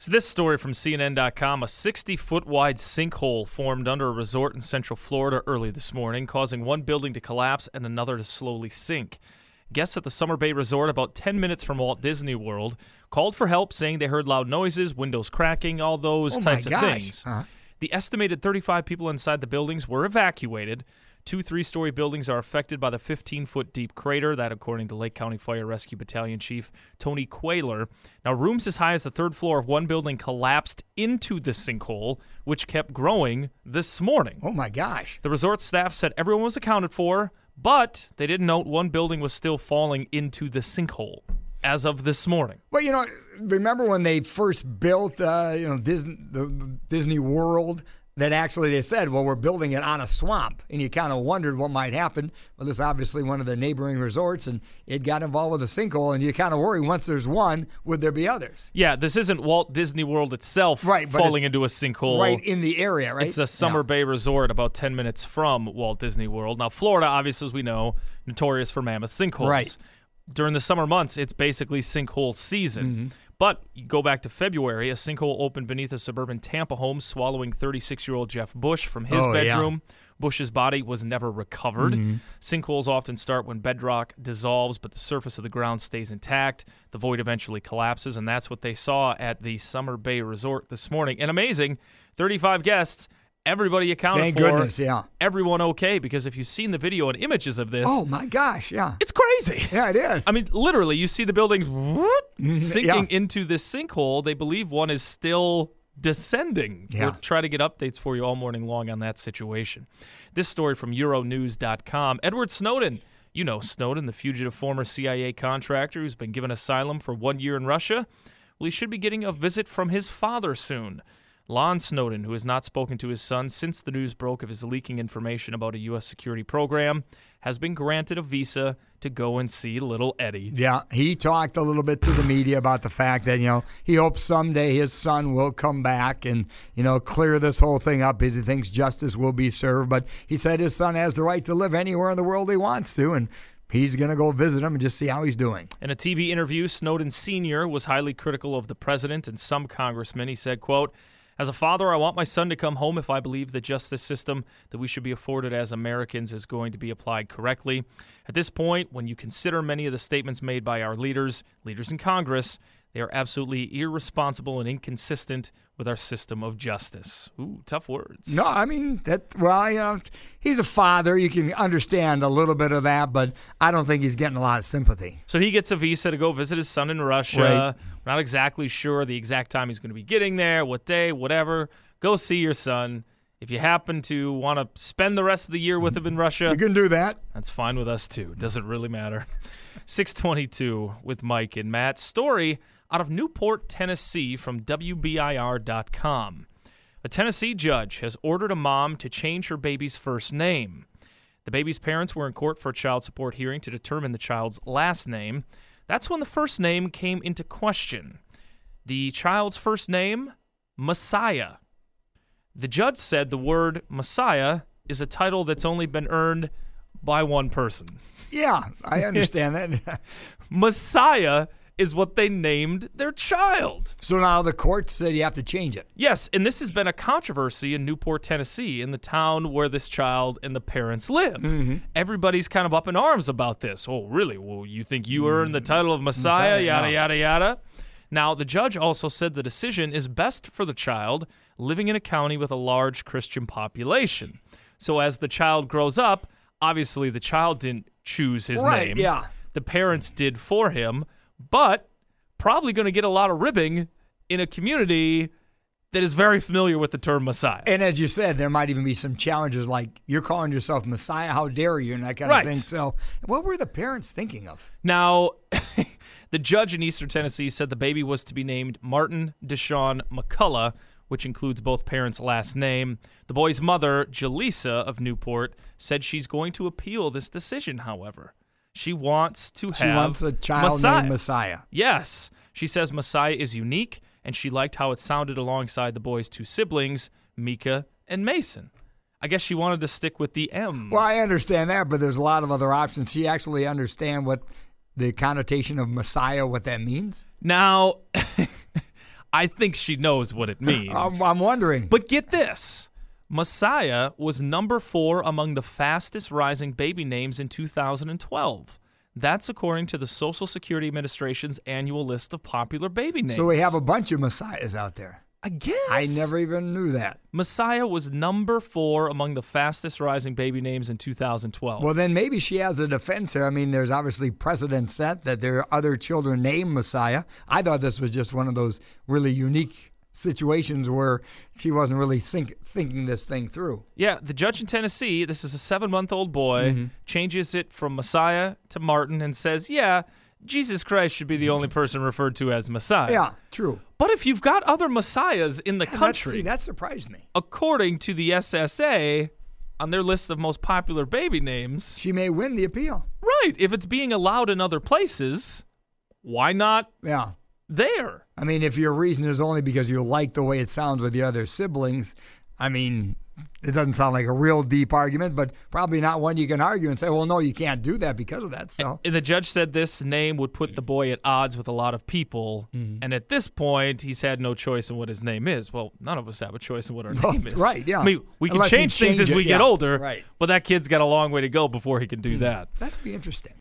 So this story from CNN.com, a 60-foot wide sinkhole formed under a resort in Central Florida early this morning, causing one building to collapse and another to slowly sink. Guests at the Summer Bay Resort, about 10 minutes from Walt Disney World, called for help, saying they heard loud noises, windows cracking, all those types of things. Uh-huh. The estimated 35 people inside the buildings were evacuated. 2 3-story buildings are affected by the 15-foot deep crater, that according to Lake County Fire Rescue Battalion Chief Tony Quayler. Now, rooms as high as the 3rd floor of one building collapsed into the sinkhole, which kept growing this morning. Oh, my gosh. The resort staff said everyone was accounted for, but they did note one building was still falling into the sinkhole as of this morning. Well, remember when they first built, Disney World? That actually they said, well, we're building it on a swamp. And you kind of wondered what might happen. Well, this is obviously one of the neighboring resorts, and it got involved with a sinkhole. And you kind of worry, once there's one, would there be others? Yeah, this isn't Walt Disney World itself falling into a sinkhole. Right in the area, right? It's a Summer Bay Resort about 10 minutes from Walt Disney World. Now, Florida, obviously, as we know, notorious for mammoth sinkholes. Right. During the summer months, it's basically sinkhole season. Mm-hmm. But you go back to February, a sinkhole opened beneath a suburban Tampa home, swallowing 36-year-old Jeff Bush from his bedroom. Yeah. Bush's body was never recovered. Mm-hmm. Sinkholes often start when bedrock dissolves, but the surface of the ground stays intact. The void eventually collapses, and that's what they saw at the Summer Bay Resort this morning. And amazing, 35 guests. Everybody accounted Thank for. Goodness, yeah. Everyone okay, because if you've seen the video and images of this. Oh, my gosh, yeah. It's crazy. Yeah, it is. I mean, literally, you see the buildings sinking into this sinkhole. They believe one is still descending. Yeah. We'll try to get updates for you all morning long on that situation. This story from Euronews.com. Edward Snowden. You know Snowden, the fugitive former CIA contractor who's been given asylum for 1 year in Russia. Well, he should be getting a visit from his father soon. Lon Snowden, who has not spoken to his son since the news broke of his leaking information about a U.S. security program, has been granted a visa to go and see little Eddie. Yeah, he talked a little bit to the media about the fact that, he hopes someday his son will come back and, clear this whole thing up because he thinks justice will be served. But he said his son has the right to live anywhere in the world he wants to, and he's going to go visit him and just see how he's doing. In a TV interview, Snowden Sr. was highly critical of the president and some congressmen. He said, quote, "As a father, I want my son to come home if I believe the justice system that we should be afforded as Americans is going to be applied correctly. At this point, when you consider many of the statements made by our leaders in Congress, they are absolutely irresponsible and inconsistent with our system of justice." Ooh, tough words. No, I mean, he's a father. You can understand a little bit of that, but I don't think he's getting a lot of sympathy. So he gets a visa to go visit his son in Russia. Right. We're not exactly sure the exact time he's going to be getting there, what day, whatever. Go see your son. If you happen to want to spend the rest of the year with him in Russia, you can do that. That's fine with us, too. Doesn't really matter. 622 with Mike and Matt. Story out of Newport, Tennessee from WBIR.com. A Tennessee judge has ordered a mom to change her baby's first name. The baby's parents were in court for a child support hearing to determine the child's last name. That's when the first name came into question. The child's first name, Messiah. The judge said the word Messiah is a title that's only been earned by one person. Yeah, I understand that. Messiah is what they named their child. So now the court said you have to change it. Yes, and this has been a controversy in Newport, Tennessee, in the town where this child and the parents live. Mm-hmm. Everybody's kind of up in arms about this. Oh, really? Well, you think you earned the title of Messiah? Yada, yada, yada. Now, the judge also said the decision is best for the child living in a county with a large Christian population. So as the child grows up, obviously the child didn't choose his name. Yeah. The parents did for him, but probably going to get a lot of ribbing in a community that is very familiar with the term Messiah. And as you said, there might even be some challenges like, you're calling yourself Messiah, how dare you, and that kind of thing. So what were the parents thinking of? Now, the judge in Eastern Tennessee said the baby was to be named Martin Deshaun McCullough, which includes both parents' last name. The boy's mother, Jaleesa of Newport, said she's going to appeal this decision, however. She wants a child named Messiah. Yes. She says Messiah is unique, and she liked how it sounded alongside the boy's two siblings, Mika and Mason. I guess she wanted to stick with the M. Well, I understand that, but there's a lot of other options. She actually understand what the connotation of Messiah, what that means? Now, I think she knows what it means. I'm wondering. But get this. Messiah was number 4 among the fastest rising baby names in 2012. That's according to the Social Security Administration's annual list of popular baby names. So we have a bunch of Messiahs out there. I guess. I never even knew that. Messiah was number 4 among the fastest rising baby names in 2012. Well, then maybe she has a defense here. I mean, there's obviously precedent set that there are other children named Messiah. I thought this was just one of those really unique situations where she wasn't really thinking this thing through. Yeah, the judge in Tennessee, this is a 7-month-old boy, changes it from Messiah to Martin and says, yeah, Jesus Christ should be the only person referred to as Messiah. Yeah, true. But if you've got other Messiahs in the country, that surprised me. According to the SSA, on their list of most popular baby names, she may win the appeal. Right. If it's being allowed in other places, why not there? I mean, if your reason is only because you like the way it sounds with the other siblings, I mean, it doesn't sound like a real deep argument, but probably not one you can argue and say, well, no, you can't do that because of that. So and the judge said this name would put the boy at odds with a lot of people. And at this point, he's had no choice in what his name is. Well, none of us have a choice in what our name is. Right, yeah. I mean, we can change things as we get older, but that kid's got a long way to go before he can do that. That'd be interesting.